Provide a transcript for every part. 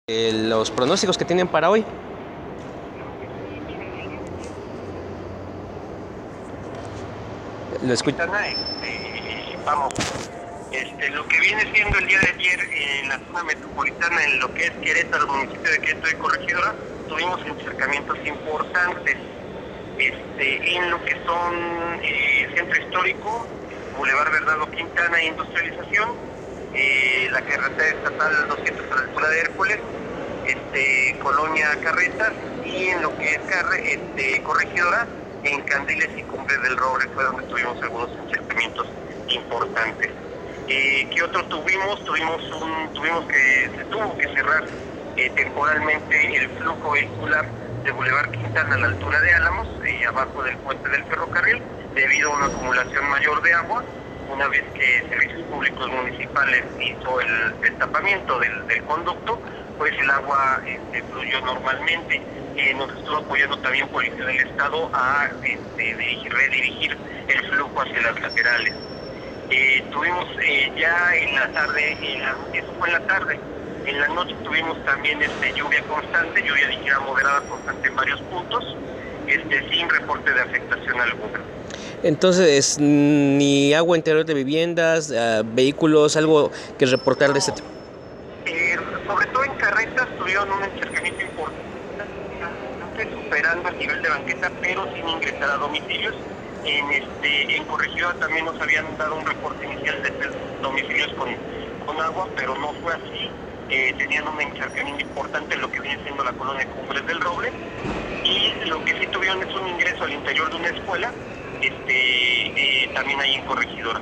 Los pronósticos que tienen para hoy. Lo escucho. Vamos, lo que viene siendo el día de ayer en la zona metropolitana, en lo que es Querétaro, el municipio de Querétaro y Corregidora, tuvimos encharcamientos importantes en lo que son Centro Histórico, Boulevard Bernardo Quintana e Industrialización, la carretera estatal 200 a la altura de Hércules, Colonia Carretas, y en lo que es Corregidora, en Candiles y Cumbres del Roble fue donde tuvimos algunos encharcamientos importantes. ¿Qué otro tuvimos? Se tuvo que cerrar temporalmente el flujo vehicular de Boulevard Quintana a la altura de Álamos, abajo del puente del ferrocarril, debido a una acumulación mayor de agua. Una vez que Servicios Públicos Municipales hizo el destapamiento del conducto, pues el agua fluyó normalmente. Nos estuvo apoyando también Policía del Estado a redirigir el flujo hacia las laterales. Tuvimos ya en la tarde, eso fue en la tarde. En la noche tuvimos también lluvia constante, lluvia ligera moderada constante en varios puntos, sin reporte de afectación alguna. Entonces, ni agua interior de viviendas, vehículos, algo que reportar de este tipo. Sobre todo en carretas tuvieron un encharcamiento importante, superando el nivel de banqueta, pero sin ingresar a domicilios. En Corregidora también nos habían dado un reporte inicial de domicilios con agua, pero no fue así. Tenían un encharcamiento importante en lo que viene siendo la colonia Cumbres del Roble, y lo que sí tuvieron es un ingreso al interior de una escuela, también ahí en Corregidora.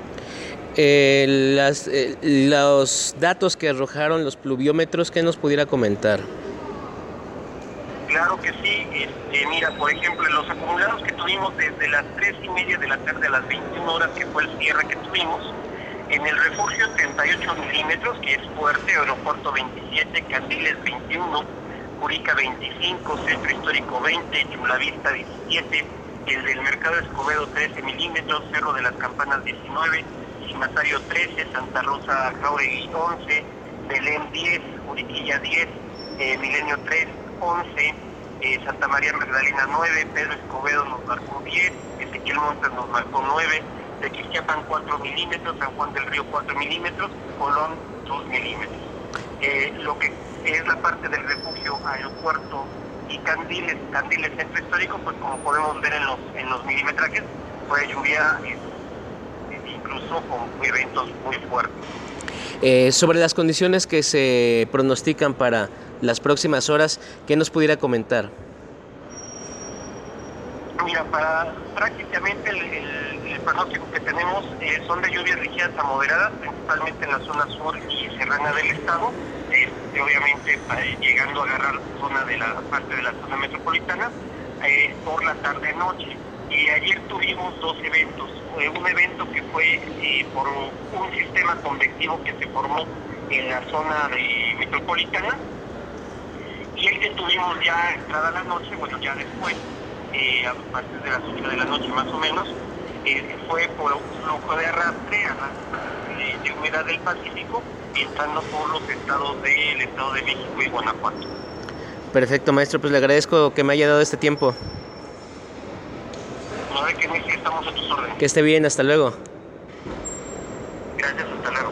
Los datos que arrojaron los pluviómetros, ¿qué nos pudiera comentar? Claro que sí. Mira, por ejemplo, los acumulados que tuvimos desde las 3:30 de la tarde a las 21 horas, que fue el cierre que tuvimos, en el refugio 38 milímetros, que es fuerte, Aeropuerto 27, Candiles 21, Curica 25, Centro Histórico 20, Chulavista 17, el del Mercado Escobedo 13 milímetros, Cerro de las Campanas 19, Cimatario 13, Santa Rosa Jauregui 11, Belén 10, Juriquilla 10, Milenio 3, 11, Santa María Magdalena 9, Pedro Escobedo nos marcó 10, Ezequiel Montes nos marcó 9, Tequisquiapan 4 milímetros, San Juan del Río 4 milímetros, Colón 2 milímetros. Lo que es la parte del refugio, aeropuerto y Candiles Centro Histórico, pues como podemos ver en los milimetrajes, fue lluvia, incluso con eventos muy fuertes. Sobre las condiciones que se pronostican para las próximas horas, ¿qué nos pudiera comentar? Mira, prácticamente el pronóstico que tenemos son de lluvias ligeras a moderadas, principalmente en la zona sur y serrana del estado, obviamente llegando a agarrar parte de la zona metropolitana por la tarde-noche. Ayer tuvimos dos eventos. Un evento que fue por un sistema convectivo que se formó en la zona metropolitana, y el que tuvimos ya entrada la noche, bueno, ya después, a partir de las 8 de la noche más o menos, fue por un flujo de arrastre de humedad del Pacífico, entrando por los estados del Estado de México y Guanajuato. Perfecto, maestro, pues le agradezco que me haya dado este tiempo. No, de que no, estamos a tus órdenes. Que esté bien, hasta luego. Gracias, hasta luego.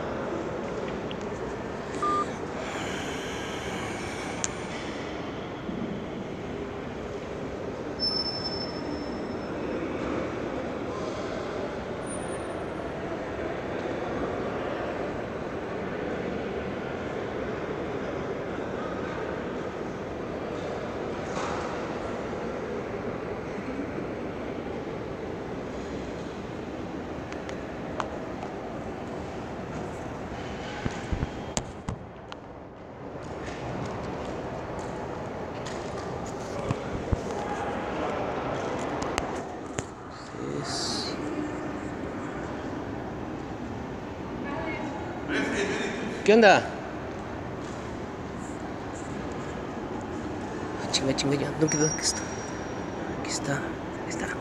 ¿Qué onda? Chinga, ya, no quedó, aquí está. Aquí está.